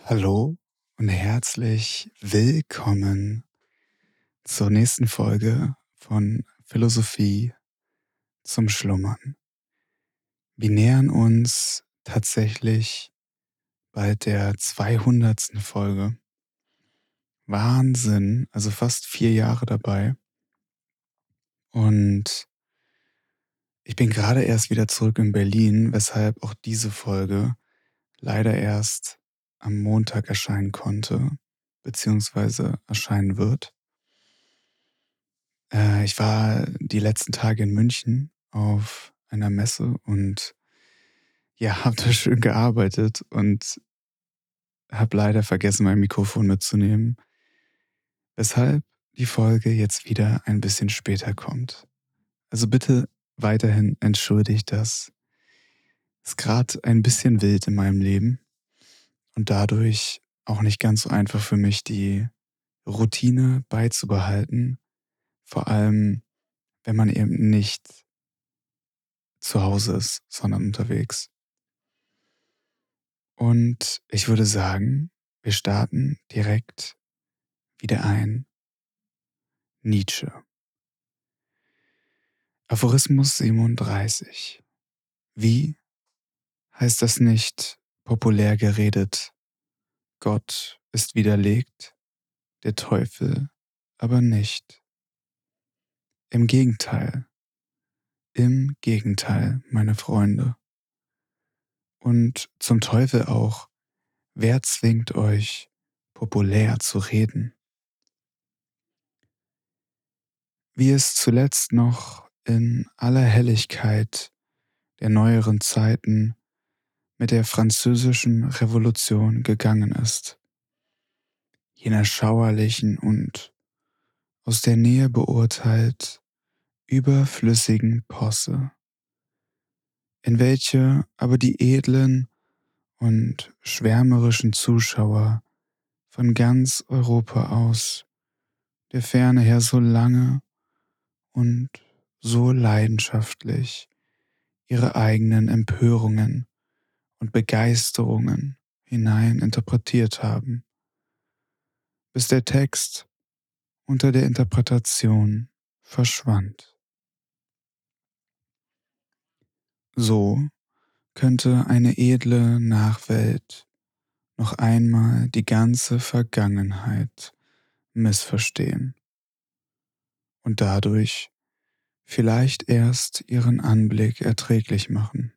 Hallo und herzlich willkommen zur nächsten Folge von Philosophie zum Schlummern. Wir nähern uns tatsächlich bald der 200. Folge. Wahnsinn, also fast 4 Jahre dabei. Und ich bin gerade erst wieder zurück in Berlin, weshalb auch diese Folge leider erst am Montag erscheinen konnte, beziehungsweise erscheinen wird. Ich war die letzten Tage in München auf einer Messe und ja, habe da schön gearbeitet und habe leider vergessen, mein Mikrofon mitzunehmen, weshalb die Folge jetzt wieder ein bisschen später kommt. Also bitte weiterhin entschuldigt das. Ist gerade ein bisschen wild in meinem Leben und dadurch auch nicht ganz so einfach für mich, die Routine beizubehalten, vor allem wenn man eben nicht zu Hause ist, sondern unterwegs. Und ich würde sagen, wir starten direkt wieder ein. Nietzsche. Aphorismus 37. Wie heißt das nicht populär geredet? Gott ist widerlegt, der Teufel aber nicht. Im Gegenteil, meine Freunde. Und zum Teufel auch, wer zwingt euch, populär zu reden? Wie es zuletzt noch in aller Helligkeit der neueren Zeiten mit der Französischen Revolution gegangen ist, jener schauerlichen und aus der Nähe beurteilt überflüssigen Posse, in welche aber die edlen und schwärmerischen Zuschauer von ganz Europa aus der Ferne her so lange und so leidenschaftlich ihre eigenen Empörungen und Begeisterungen hinein interpretiert haben, bis der Text unter der Interpretation verschwand. So könnte eine edle Nachwelt noch einmal die ganze Vergangenheit missverstehen und dadurch vielleicht erst ihren Anblick erträglich machen.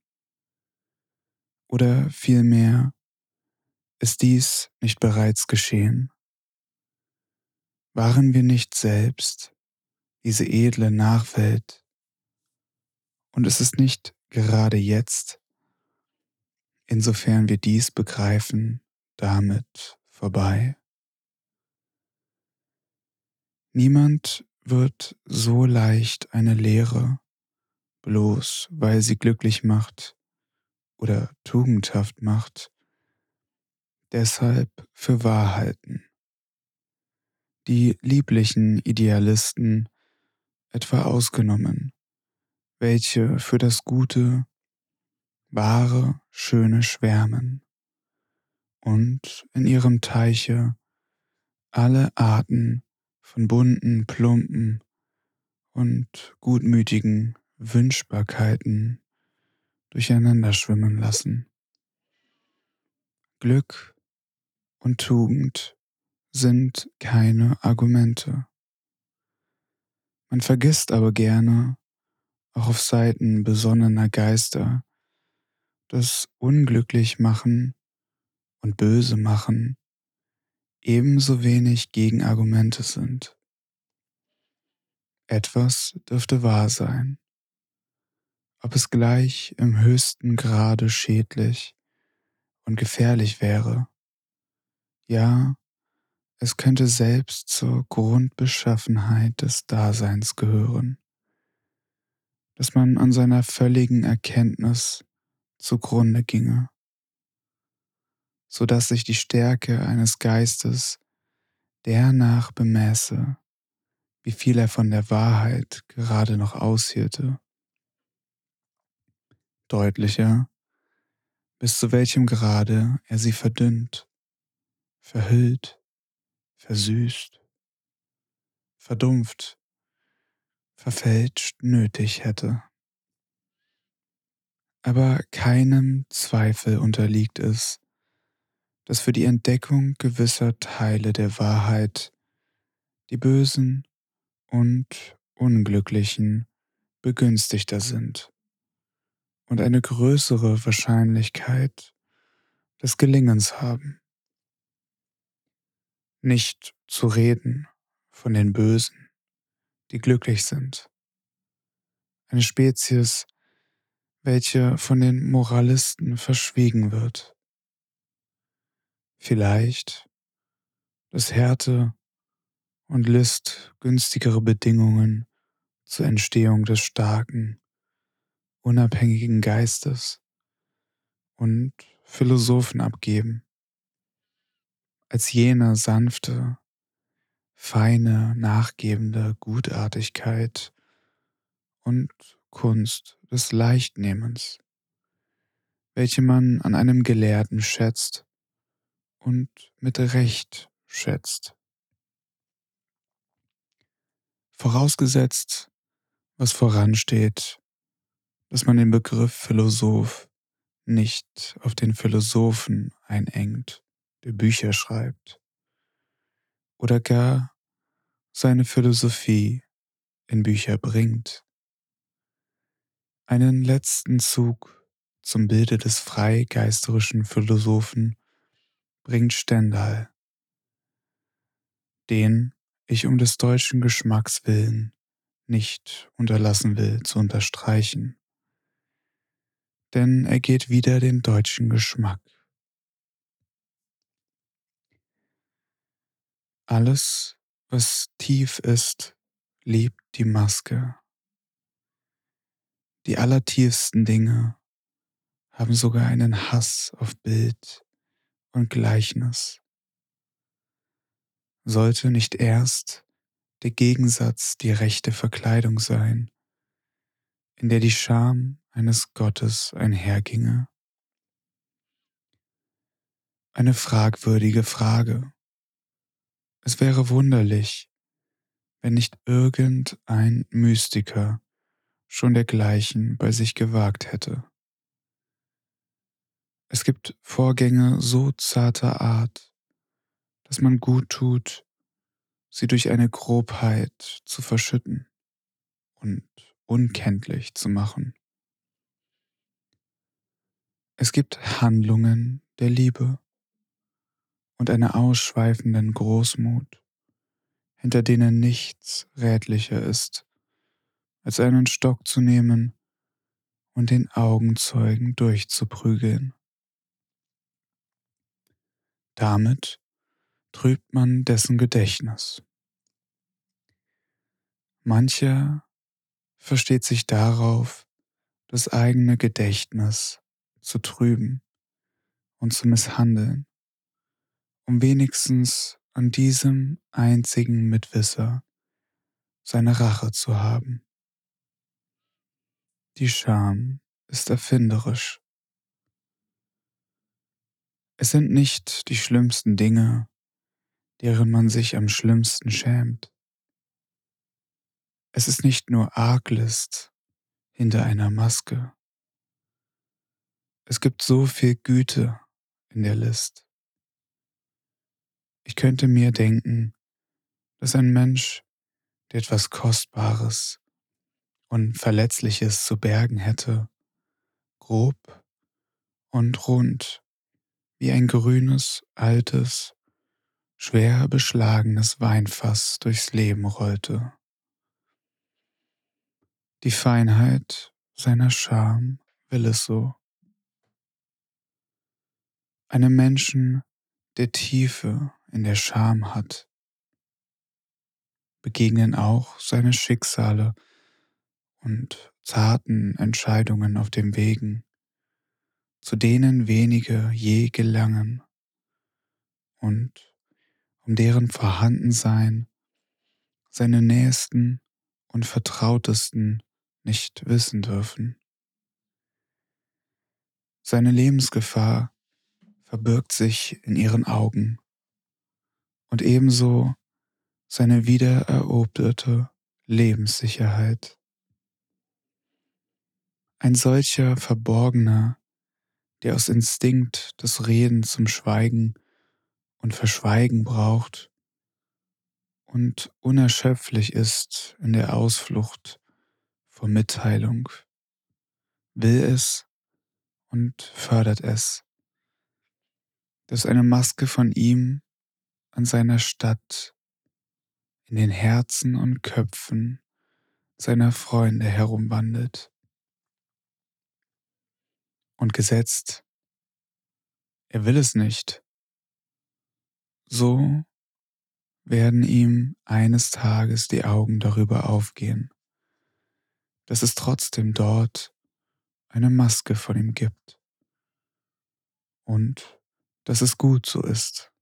Oder vielmehr, ist dies nicht bereits geschehen? Waren wir nicht selbst diese edle Nachwelt? Und ist es nicht gerade jetzt, insofern wir dies begreifen, damit vorbei? Niemand wird so leicht eine Lehre, bloß weil sie glücklich macht oder tugendhaft macht, deshalb für wahr halten. Die lieblichen Idealisten etwa ausgenommen, welche für das Gute, wahre, schöne schwärmen und in ihrem Teiche alle Arten von bunten, plumpen und gutmütigen Wünschbarkeiten durcheinander schwimmen lassen. Glück und Tugend sind keine Argumente. Man vergisst aber gerne, auch auf Seiten besonnener Geister, dass unglücklich machen und böse machen ebenso wenig Gegenargumente sind. Etwas dürfte wahr sein, ob es gleich im höchsten Grade schädlich und gefährlich wäre. Ja, es könnte selbst zur Grundbeschaffenheit des Daseins gehören, dass man an seiner völligen Erkenntnis zugrunde ginge, so dass sich die Stärke eines Geistes dernach bemäße, wie viel er von der Wahrheit gerade noch aushielte. Deutlicher, bis zu welchem Grade er sie verdünnt verhüllt, versüßt, verdumpft, verfälscht nötig hätte. Aber keinem Zweifel unterliegt es, dass für die Entdeckung gewisser Teile der Wahrheit die Bösen und Unglücklichen begünstigter sind und eine größere Wahrscheinlichkeit des Gelingens haben. Nicht zu reden von den Bösen, die glücklich sind. Eine Spezies, welche von den Moralisten verschwiegen wird. Vielleicht, dass Härte und List günstigere Bedingungen zur Entstehung des starken, unabhängigen Geistes und Philosophen abgeben, als jene sanfte, feine, nachgebende Gutartigkeit und Kunst des Leichtnehmens, welche man an einem Gelehrten schätzt und mit Recht schätzt. Vorausgesetzt, was voransteht, dass man den Begriff Philosoph nicht auf den Philosophen einengt, der Bücher schreibt, oder gar seine Philosophie in Bücher bringt. Einen letzten Zug zum Bilde des freigeisterischen Philosophen bringt Stendhal, den ich um des deutschen Geschmacks willen nicht unterlassen will zu unterstreichen, denn er geht wider den deutschen Geschmack. Alles, was tief ist, liebt die Maske. Die allertiefsten Dinge haben sogar einen Hass auf Bild und Gleichnis. Sollte nicht erst der Gegensatz die rechte Verkleidung sein, in der die Scham eines Gottes einherginge? Eine fragwürdige Frage. Es wäre wunderlich, wenn nicht irgendein Mystiker schon dergleichen bei sich gewagt hätte. Es gibt Vorgänge so zarter Art, dass man gut tut, sie durch eine Grobheit zu verschütten und unkenntlich zu machen. Es gibt Handlungen der Liebe und einer ausschweifenden Großmut, hinter denen nichts rätlicher ist, als einen Stock zu nehmen und den Augenzeugen durchzuprügeln. Damit trübt man dessen Gedächtnis. Mancher versteht sich darauf, das eigene Gedächtnis zu trüben und zu misshandeln, um wenigstens an diesem einzigen Mitwisser seine Rache zu haben. Die Scham ist erfinderisch. Es sind nicht die schlimmsten Dinge, deren man sich am schlimmsten schämt. Es ist nicht nur Arglist hinter einer Maske. Es gibt so viel Güte in der List. Ich könnte mir denken, dass ein Mensch, der etwas Kostbares und Verletzliches zu bergen hätte, grob und rund wie ein grünes, altes, schwer beschlagenes Weinfass durchs Leben rollte. Die Feinheit seiner Scham will es so. Einem Menschen, der Tiefe in der Scham hat, begegnen auch seine Schicksale und zarten Entscheidungen auf dem Wegen, zu denen wenige je gelangen und um deren Vorhandensein seine Nächsten und Vertrautesten nicht wissen dürfen. Seine Lebensgefahr verbirgt sich in ihren Augen und ebenso seine wiedereroberte Lebenssicherheit. Ein solcher Verborgener, der aus Instinkt das Reden zum Schweigen und Verschweigen braucht und unerschöpflich ist in der Ausflucht vor Mitteilung, will es und fördert es, dass eine Maske von ihm an seiner Stadt in den Herzen und Köpfen seiner Freunde herumwandelt. Und gesetzt, er will es nicht, so werden ihm eines Tages die Augen darüber aufgehen, dass es trotzdem dort eine Maske von ihm gibt und dass es gut so ist.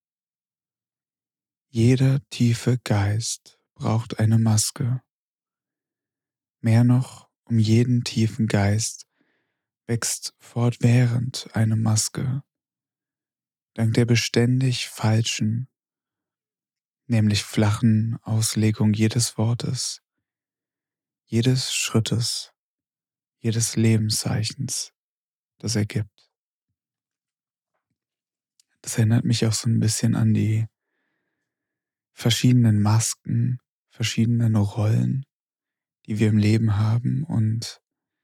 Jeder tiefe Geist braucht eine Maske. Mehr noch, um jeden tiefen Geist wächst fortwährend eine Maske, dank der beständig falschen, nämlich flachen Auslegung jedes Wortes, jedes Schrittes, jedes Lebenszeichens, das er gibt. Das erinnert mich auch so ein bisschen an die verschiedenen Masken, verschiedenen Rollen, die wir im Leben haben. Und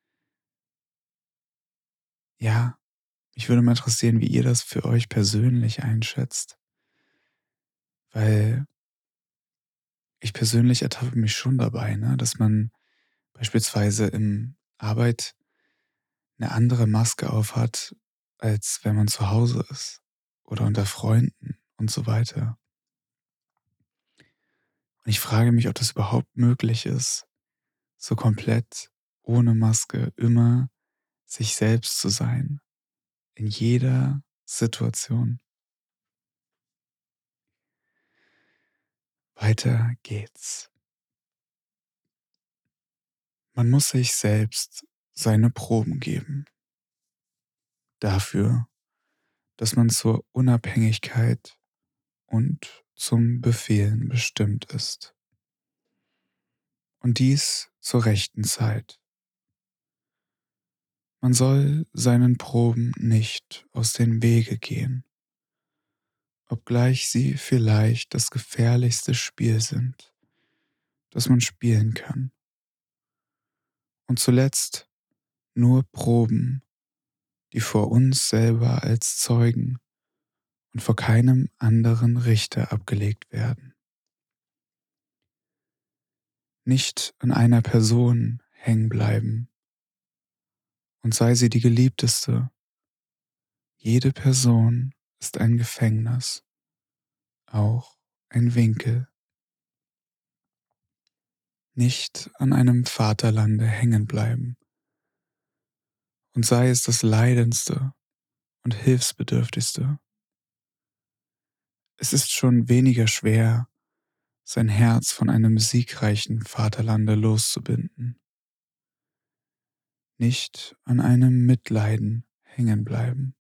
ja, mich würde mal interessieren, wie ihr das für euch persönlich einschätzt, weil ich persönlich ertappe mich schon dabei, ne, dass man beispielsweise in Arbeit eine andere Maske aufhat, als wenn man zu Hause ist oder unter Freunden und so weiter. Und ich frage mich, ob das überhaupt möglich ist, so komplett ohne Maske immer sich selbst zu sein, in jeder Situation. Weiter geht's. Man muss sich selbst seine Proben geben. Dafür, dass man zur Unabhängigkeit und zum Befehlen bestimmt ist. Und dies zur rechten Zeit. Man soll seinen Proben nicht aus dem Wege gehen, obgleich sie vielleicht das gefährlichste Spiel sind, das man spielen kann. Und zuletzt nur Proben, die vor uns selber als Zeugen und vor keinem anderen Richter abgelegt werden. Nicht an einer Person hängen bleiben, und sei sie die geliebteste. Jede Person ist ein Gefängnis, auch ein Winkel. Nicht an einem Vaterlande hängen bleiben, und sei es das leidendste und hilfsbedürftigste. Es ist schon weniger schwer, sein Herz von einem siegreichen Vaterlande loszubinden. Nicht an einem Mitleiden hängen bleiben.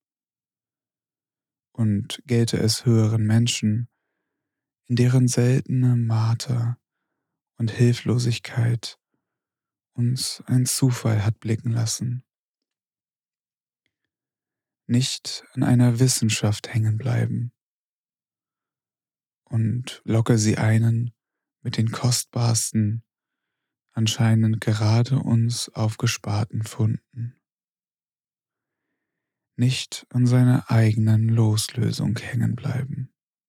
Und gelte es höheren Menschen, in deren seltene Marter und Hilflosigkeit uns ein Zufall hat blicken lassen. Nicht an einer Wissenschaft hängen bleiben und locke sie einen mit den kostbarsten, anscheinend gerade uns aufgesparten Funden. Nicht an seiner eigenen Loslösung hängen bleiben,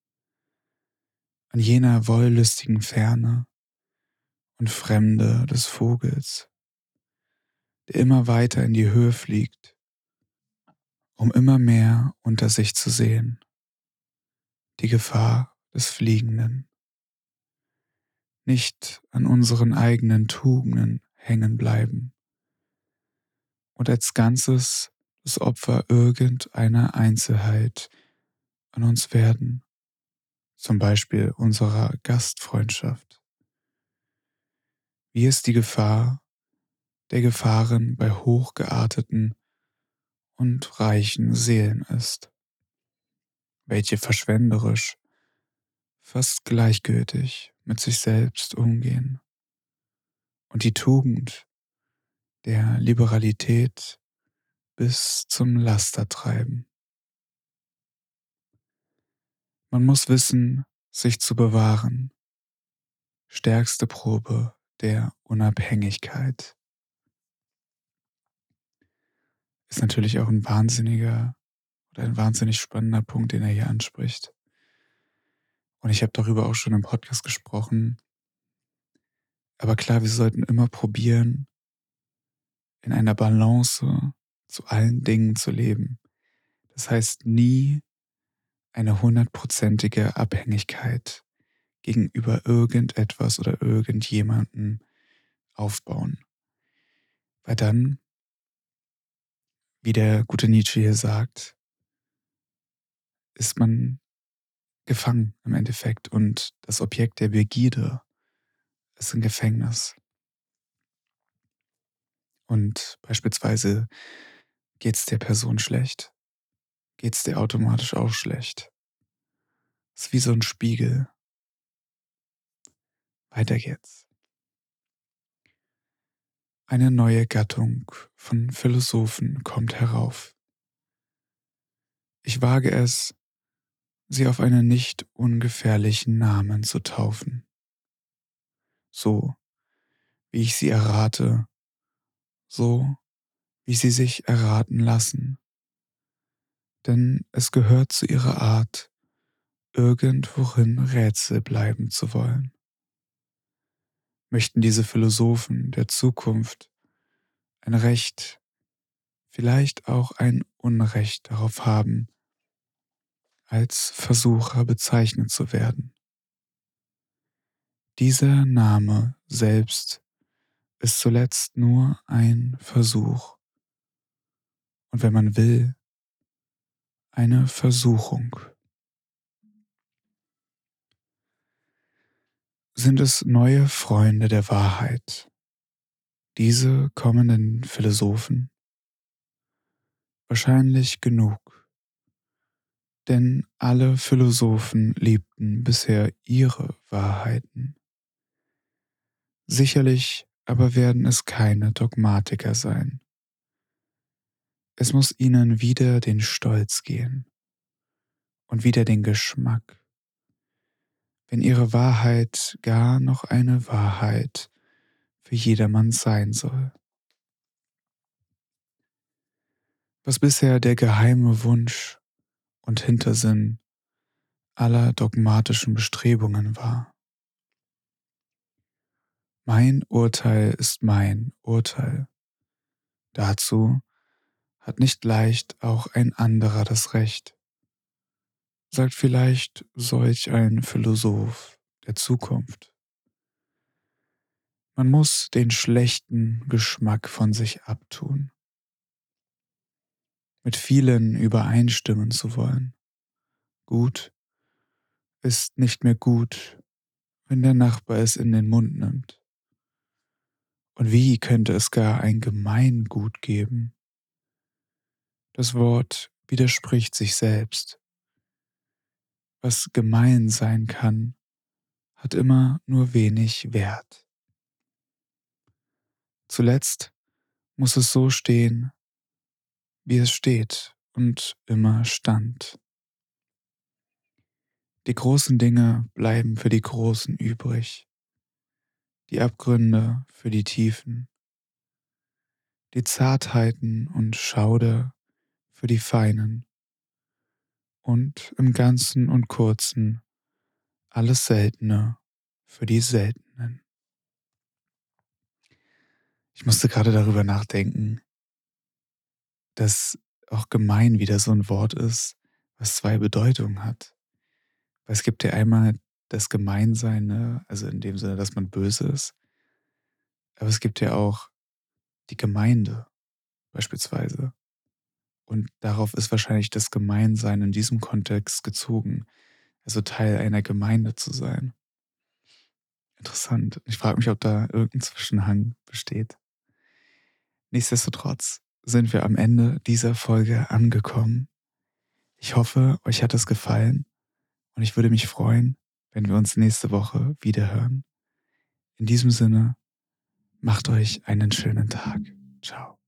an jener wollüstigen Ferne und Fremde des Vogels, der immer weiter in die Höhe fliegt, um immer mehr unter sich zu sehen, die Gefahr des Fliegenden. Nicht an unseren eigenen Tugenden hängen bleiben und als Ganzes das Opfer irgendeiner Einzelheit an uns werden, zum Beispiel unserer Gastfreundschaft. Wie es die Gefahr der Gefahren bei hochgearteten und reichen Seelen ist, welche verschwenderisch fast gleichgültig mit sich selbst umgehen und die Tugend der Liberalität bis zum Laster treiben. Man muss wissen, sich zu bewahren. Stärkste Probe der Unabhängigkeit. Ist natürlich auch ein wahnsinniger oder ein wahnsinnig spannender Punkt, den er hier anspricht. Und ich habe darüber auch schon im Podcast gesprochen. Aber klar, wir sollten immer probieren, in einer Balance zu allen Dingen zu leben. Das heißt, nie eine hundertprozentige Abhängigkeit gegenüber irgendetwas oder irgendjemandem aufbauen. Weil dann, wie der gute Nietzsche hier sagt, ist man gefangen im Endeffekt und das Objekt der Begierde ist ein Gefängnis. Und beispielsweise geht es der Person schlecht, geht es dir automatisch auch schlecht. Ist wie so ein Spiegel. Weiter geht's. Eine neue Gattung von Philosophen kommt herauf. Ich wage es, sie auf einen nicht ungefährlichen Namen zu taufen. So, wie ich sie errate, so, wie sie sich erraten lassen. Denn es gehört zu ihrer Art, irgendworin Rätsel bleiben zu wollen. Möchten diese Philosophen der Zukunft ein Recht, vielleicht auch ein Unrecht darauf haben, als Versucher bezeichnet zu werden. Dieser Name selbst ist zuletzt nur ein Versuch und wenn man will, eine Versuchung. Sind es neue Freunde der Wahrheit, diese kommenden Philosophen? Wahrscheinlich genug, denn alle Philosophen liebten bisher ihre Wahrheiten. Sicherlich aber werden es keine Dogmatiker sein. Es muss ihnen wieder den Stolz gehen und wieder den Geschmack, wenn ihre Wahrheit gar noch eine Wahrheit für jedermann sein soll. Was bisher der geheime Wunsch und Hintersinn aller dogmatischen Bestrebungen war. Mein Urteil ist mein Urteil. Dazu hat nicht leicht auch ein anderer das Recht, sagt vielleicht solch ein Philosoph der Zukunft. Man muss den schlechten Geschmack von sich abtun, mit vielen übereinstimmen zu wollen. Gut ist nicht mehr gut, wenn der Nachbar es in den Mund nimmt. Und wie könnte es gar ein Gemeingut geben? Das Wort widerspricht sich selbst. Was gemein sein kann, hat immer nur wenig Wert. Zuletzt muss es so stehen, wie es steht und immer stand. Die großen Dinge bleiben für die Großen übrig, die Abgründe für die Tiefen, die Zartheiten und Schauder für die Feinen und im Ganzen und Kurzen alles Seltene für die Seltenen. Ich musste gerade darüber nachdenken, dass auch gemein wieder so ein Wort ist, was zwei Bedeutungen hat. Weil es gibt ja einmal das Gemeinsein, ne? Also in dem Sinne, dass man böse ist, aber es gibt ja auch die Gemeinde beispielsweise. Und darauf ist wahrscheinlich das Gemeinsein in diesem Kontext gezogen, also Teil einer Gemeinde zu sein. Interessant. Ich frage mich, ob da irgendein Zwischenhang besteht. Nichtsdestotrotz sind wir am Ende dieser Folge angekommen. Ich hoffe, euch hat es gefallen und ich würde mich freuen, wenn wir uns nächste Woche wiederhören. In diesem Sinne, macht euch einen schönen Tag. Ciao.